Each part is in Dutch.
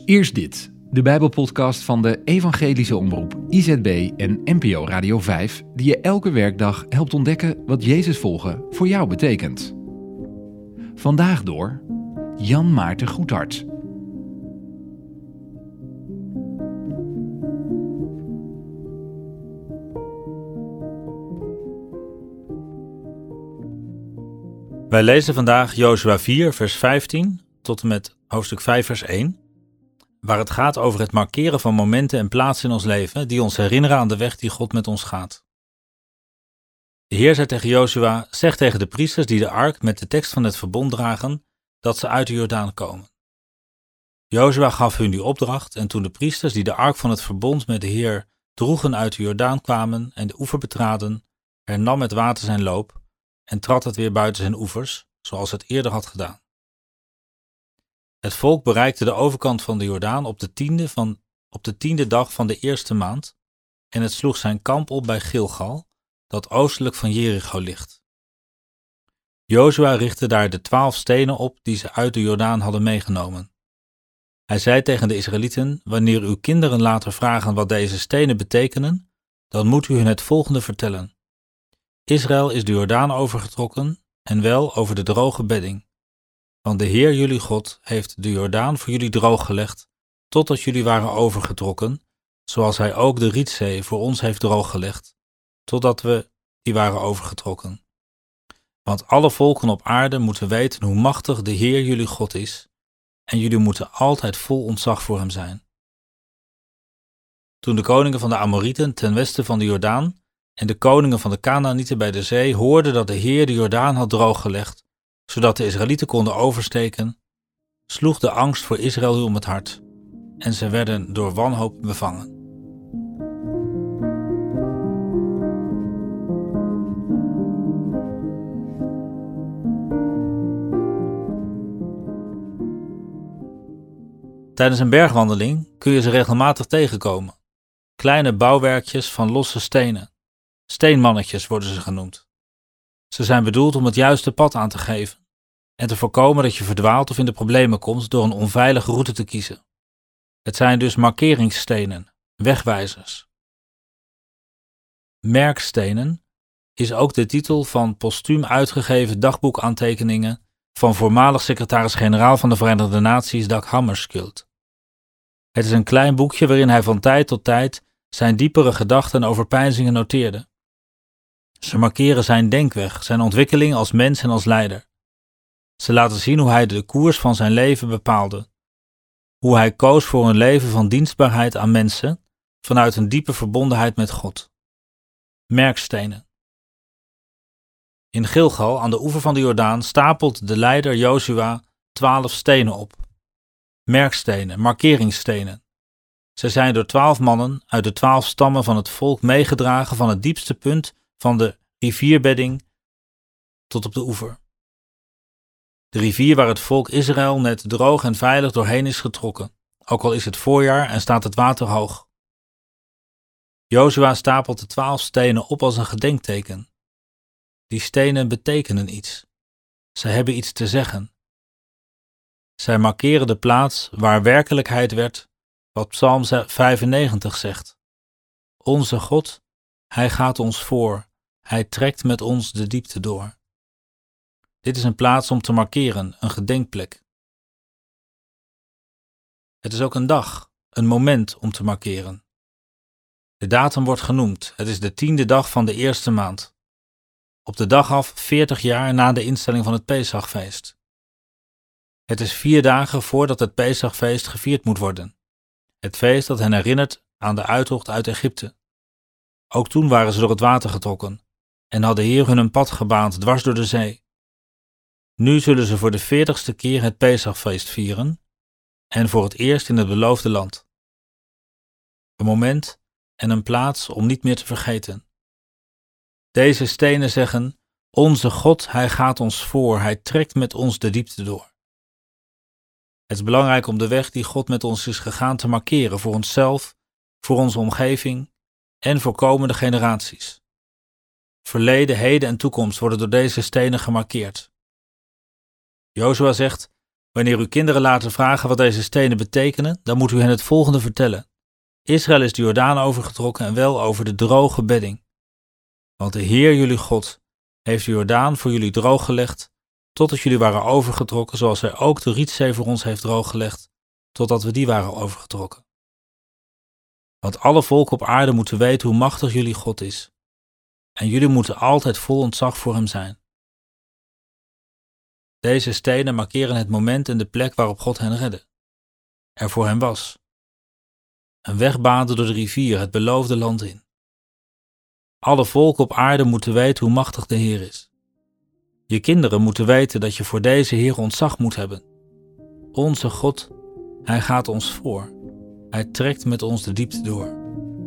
Eerst dit, de Bijbelpodcast van de Evangelische Omroep, IZB en NPO Radio 5, die je elke werkdag helpt ontdekken wat Jezus volgen voor jou betekent. Vandaag door Jan Maarten Goethart. Wij lezen vandaag Jozua 4, vers 15 tot en met hoofdstuk 5, vers 1, waar het gaat over het markeren van momenten en plaatsen in ons leven die ons herinneren aan de weg die God met ons gaat. De Heer zei tegen Jozua: zeg tegen de priesters die de ark met de tekst van het verbond dragen, dat ze uit de Jordaan komen. Jozua gaf hun die opdracht en toen de priesters die de ark van het verbond met de Heer droegen uit de Jordaan kwamen en de oever betraden, hernam het water zijn loop en trad het weer buiten zijn oevers, zoals het eerder had gedaan. Het volk bereikte de overkant van de Jordaan op de tiende dag van de eerste maand en het sloeg zijn kamp op bij Gilgal, dat oostelijk van Jericho ligt. Jozua richtte daar de 12 stenen op die ze uit de Jordaan hadden meegenomen. Hij zei tegen de Israëlieten: wanneer uw kinderen later vragen wat deze stenen betekenen, dan moet u hun het volgende vertellen. Israël is de Jordaan overgetrokken en wel over de droge bedding. Want de Heer jullie God heeft de Jordaan voor jullie drooggelegd, totdat jullie waren overgetrokken, zoals hij ook de Rietzee voor ons heeft drooggelegd, totdat we die waren overgetrokken. Want alle volken op aarde moeten weten hoe machtig de Heer jullie God is, en jullie moeten altijd vol ontzag voor hem zijn. Toen de koningen van de Amorieten ten westen van de Jordaan en de koningen van de Kanaanieten bij de zee hoorden dat de Heer de Jordaan had drooggelegd, zodat de Israëlieten konden oversteken, sloeg de angst voor Israël om het hart, en ze werden door wanhoop bevangen. Tijdens een bergwandeling kun je ze regelmatig tegenkomen. Kleine bouwwerkjes van losse stenen. Steenmannetjes worden ze genoemd. Ze zijn bedoeld om het juiste pad aan te geven en te voorkomen dat je verdwaalt of in de problemen komt door een onveilige route te kiezen. Het zijn dus markeringsstenen, wegwijzers. Merkstenen is ook de titel van postuum uitgegeven dagboekaantekeningen van voormalig secretaris-generaal van de Verenigde Naties Dag Hammarskjöld. Het is een klein boekje waarin hij van tijd tot tijd zijn diepere gedachten en overpeinzingen noteerde. Ze markeren zijn denkweg, zijn ontwikkeling als mens en als leider. Ze laten zien hoe hij de koers van zijn leven bepaalde. Hoe hij koos voor een leven van dienstbaarheid aan mensen, vanuit een diepe verbondenheid met God. Merkstenen. In Gilgal, aan de oever van de Jordaan, stapelt de leider Jozua 12 stenen op. Merkstenen, markeringsstenen. Ze zijn door 12 mannen uit de 12 stammen van het volk meegedragen van het diepste punt van de rivierbedding tot op de oever. De rivier waar het volk Israël net droog en veilig doorheen is getrokken, ook al is het voorjaar en staat het water hoog. Jozua stapelt de 12 stenen op als een gedenkteken. Die stenen betekenen iets. Ze hebben iets te zeggen. Zij markeren de plaats waar werkelijkheid werd wat Psalm 95 zegt. Onze God, hij gaat ons voor. Hij trekt met ons de diepte door. Dit is een plaats om te markeren, een gedenkplek. Het is ook een dag, een moment om te markeren. De datum wordt genoemd, het is de 10e dag van de eerste maand. Op de dag af 40 jaar na de instelling van het Pesachfeest. Het is 4 dagen voordat het Pesachfeest gevierd moet worden. Het feest dat hen herinnert aan de uittocht uit Egypte. Ook toen waren ze door het water getrokken en had de Heer hun een pad gebaand dwars door de zee. Nu zullen ze voor de 40ste keer het Pesachfeest vieren en voor het eerst in het beloofde land. Een moment en een plaats om niet meer te vergeten. Deze stenen zeggen: onze God, hij gaat ons voor, hij trekt met ons de diepte door. Het is belangrijk om de weg die God met ons is gegaan te markeren voor onszelf, voor onze omgeving en voor komende generaties. Verleden, heden en toekomst worden door deze stenen gemarkeerd. Jozua zegt: Wanneer u kinderen laten vragen wat deze stenen betekenen, dan moet u hen het volgende vertellen. Israël is de Jordaan overgetrokken en wel over de droge bedding. Want de Heer jullie God heeft de Jordaan voor jullie drooggelegd, totdat jullie waren overgetrokken, zoals hij ook de Rietzee voor ons heeft drooggelegd, totdat we die waren overgetrokken. Want alle volken op aarde moeten weten hoe machtig jullie God is. En jullie moeten altijd vol ontzag voor hem zijn. Deze stenen markeren het moment en de plek waarop God hen redde. Er voor hen was. Een weg baande door de rivier, het beloofde land in. Alle volken op aarde moeten weten hoe machtig de Heer is. Je kinderen moeten weten dat je voor deze Heer ontzag moet hebben. Onze God, hij gaat ons voor. Hij trekt met ons de diepte door.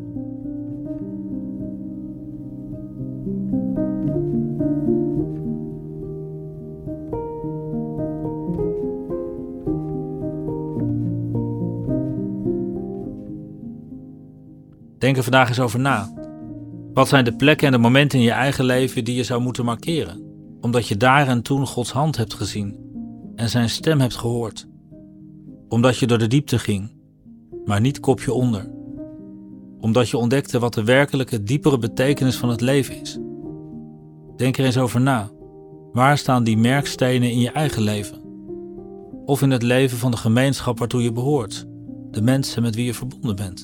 Denk er vandaag eens over na. Wat zijn de plekken en de momenten in je eigen leven die je zou moeten markeren, omdat je daar en toen Gods hand hebt gezien en zijn stem hebt gehoord? Omdat je door de diepte ging, maar niet kopje onder. Omdat je ontdekte wat de werkelijke, diepere betekenis van het leven is. Denk er eens over na. Waar staan die merkstenen in je eigen leven? Of in het leven van de gemeenschap waartoe je behoort, de mensen met wie je verbonden bent?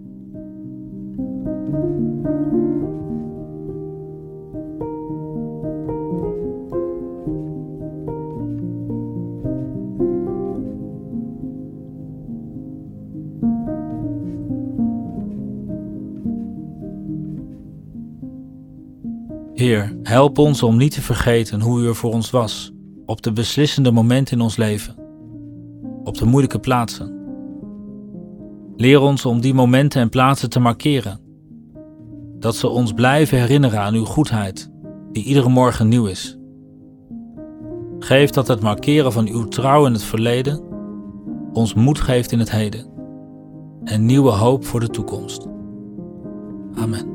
Heer, help ons om niet te vergeten hoe u er voor ons was, op de beslissende momenten in ons leven, op de moeilijke plaatsen. Leer ons om die momenten en plaatsen te markeren, dat ze ons blijven herinneren aan uw goedheid, die iedere morgen nieuw is. Geef dat het markeren van uw trouw in het verleden ons moed geeft in het heden en nieuwe hoop voor de toekomst. Amen.